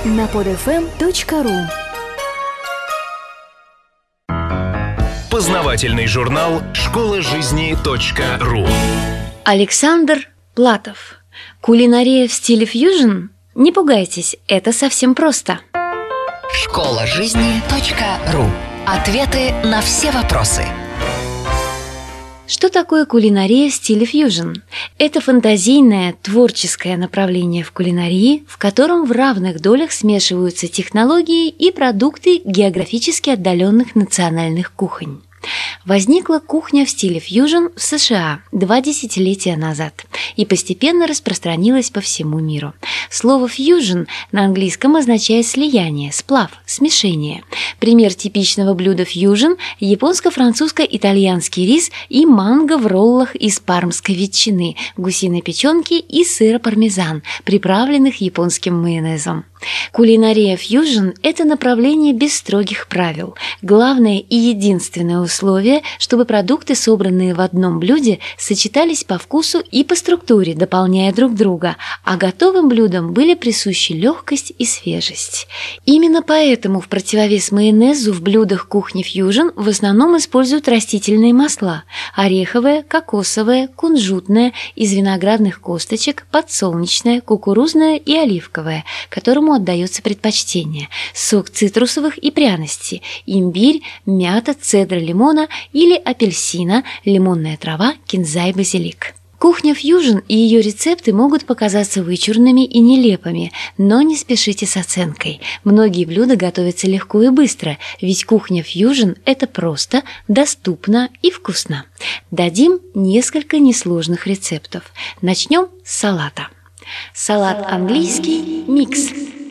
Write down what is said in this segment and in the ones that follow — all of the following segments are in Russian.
на podfm.ru. Познавательный журнал «Школа жизни.ру». Александр Платов. Кулинария в стиле фьюжн? Не пугайтесь, это совсем просто. Школа жизни.ру. Ответы на все вопросы. Что такое кулинария в стиле фьюжн? Это фантазийное, творческое направление в кулинарии, в котором в равных долях смешиваются технологии и продукты географически отдаленных национальных кухонь. Возникла кухня в стиле фьюжн в США 2 десятилетия назад и постепенно распространилась по всему миру. Слово «фьюжн» на английском означает слияние, сплав, смешение. Пример типичного блюда фьюжн – японско-французско-итальянский рис и манго в роллах из пармской ветчины, гусиной печенки и сыра пармезан, приправленных японским майонезом. Кулинария фьюжн – это направление без строгих правил. Главное и единственное условие, чтобы продукты, собранные в одном блюде, сочетались по вкусу и по структуре, дополняя друг друга, а готовым блюдам были присущи легкость и свежесть. Именно поэтому в противовес майонезу в блюдах кухни фьюжн в основном используют растительные масла – ореховое, кокосовое, кунжутное, из виноградных косточек, подсолнечное, кукурузное и оливковое, которому отдается предпочтение, сок цитрусовых и пряностей, имбирь, мята, цедра лимона или апельсина, лимонная трава, кинза и базилик. Кухня фьюжн и ее рецепты могут показаться вычурными и нелепыми, но не спешите с оценкой. Многие блюда готовятся легко и быстро, ведь кухня фьюжн – это просто, доступно и вкусно. Дадим несколько несложных рецептов. Начнем с салата. Салат английский микс.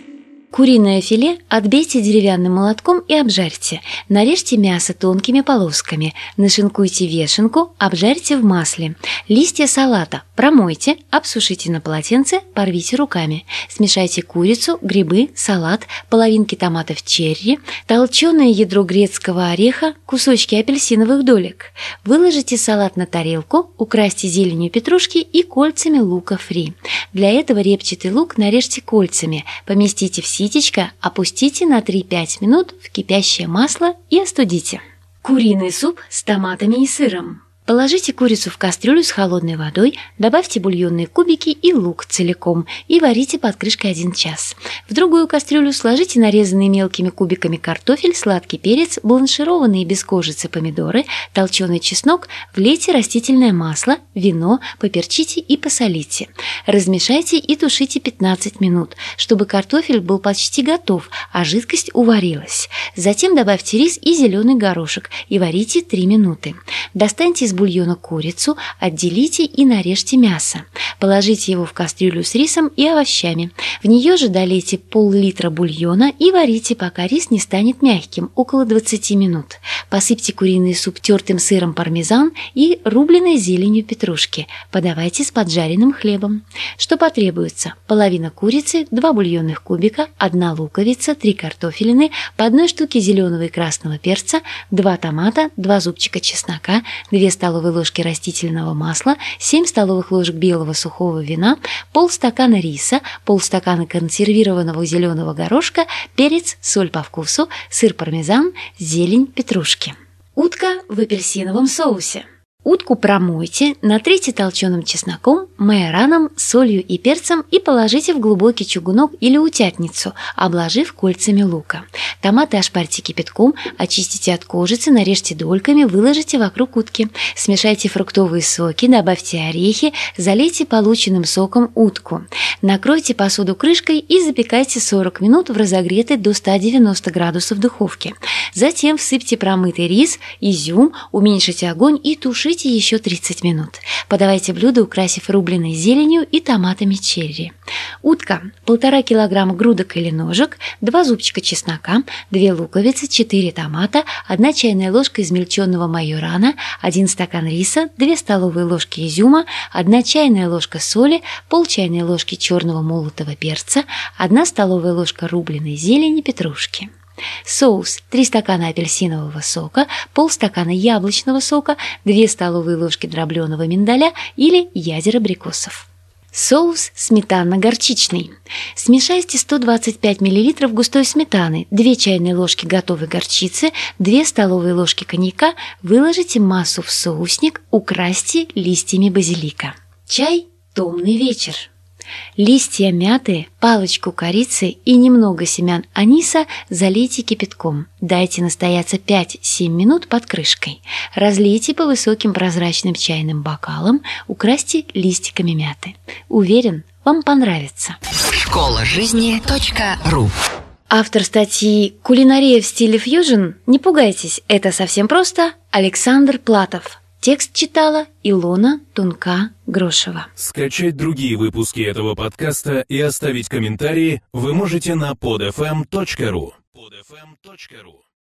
Куриное филе отбейте деревянным молотком и обжарьте. Нарежьте мясо тонкими полосками. Нашинкуйте вешенку, обжарьте в масле. Листья салата промойте, обсушите на полотенце, порвите руками. Смешайте курицу, грибы, салат, половинки томатов черри, толченое ядро грецкого ореха, кусочки апельсиновых долек. Выложите салат на тарелку, украсьте зеленью петрушки и кольцами лука фри. Для этого репчатый лук нарежьте кольцами, поместите в ситечко, опустите на 3-5 минут в кипящее масло и остудите. Куриный суп с томатами и сыром. Положите курицу в кастрюлю с холодной водой, добавьте бульонные кубики и лук целиком и варите под крышкой 1 час. В другую кастрюлю сложите нарезанные мелкими кубиками картофель, сладкий перец, бланшированные без кожицы помидоры, толченый чеснок, влейте растительное масло, вино, поперчите и посолите. Размешайте и тушите 15 минут, чтобы картофель был почти готов, а жидкость уварилась. Затем добавьте рис и зеленый горошек и варите 3 минуты. Достаньте из бульона курицу, отделите и нарежьте мясо. Положите его в кастрюлю с рисом и овощами. В нее же долейте пол-литра бульона и варите, пока рис не станет мягким, около 20 минут. Посыпьте куриный суп тертым сыром пармезан и рубленой зеленью петрушки. Подавайте с поджаренным хлебом. Что потребуется? Половина курицы, 2 бульонных кубика, 1 луковица, 3 картофелины, по 1 штуке зеленого и красного перца, 2 томата, 2 зубчика чеснока, 2 столовые ложки растительного масла, 7 столовых ложек белого сухого вина, полстакана риса, полстакана консервированного зеленого горошка, перец, соль по вкусу, сыр пармезан, зелень петрушки. Утка в апельсиновом соусе. Утку промойте, натрите толченым чесноком, майораном, солью и перцем и положите в глубокий чугунок или утятницу, обложив кольцами лука. Томаты ошпарьте кипятком, очистите от кожицы, нарежьте дольками, выложите вокруг утки. Смешайте фруктовые соки, добавьте орехи, залейте полученным соком утку. Накройте посуду крышкой и запекайте 40 минут в разогретой до 190 градусов духовке. Затем всыпьте промытый рис, изюм, уменьшите огонь и тушите еще 30 минут. Подавайте блюдо, украсив рубленой зеленью и томатами черри. Утка. 1,5 килограмма грудок или ножек, 2 зубчика чеснока, 2 луковицы, 4 томата, 1 чайная ложка измельченного майорана, 1 стакан риса, 2 столовые ложки изюма, 1 чайная ложка соли, пол чайной ложки черного молотого перца, 1 столовая ложка рубленой зелени петрушки. Соус: 3 стакана апельсинового сока, полстакана яблочного сока, 2 столовые ложки дробленого миндаля или ядер абрикосов. Соус сметанно-горчичный. Смешайте 125 мл густой сметаны, 2 чайные ложки готовой горчицы, 2 столовые ложки коньяка, выложите массу в соусник, украсьте листьями базилика. Чай «Томный вечер». Листья мяты, палочку корицы и немного семян аниса залейте кипятком. Дайте настояться 5-7 минут под крышкой. Разлейте по высоким прозрачным чайным бокалам, украсьте листиками мяты. Уверен, вам понравится. Школа жизни.ру. Автор статьи «Кулинария в стиле фьюжн». Не пугайтесь, это совсем просто. Александр Платов. Текст читала Илона Тунка-Грошева. Скачать другие выпуски этого подкаста и оставить комментарии вы можете на podfm.ru.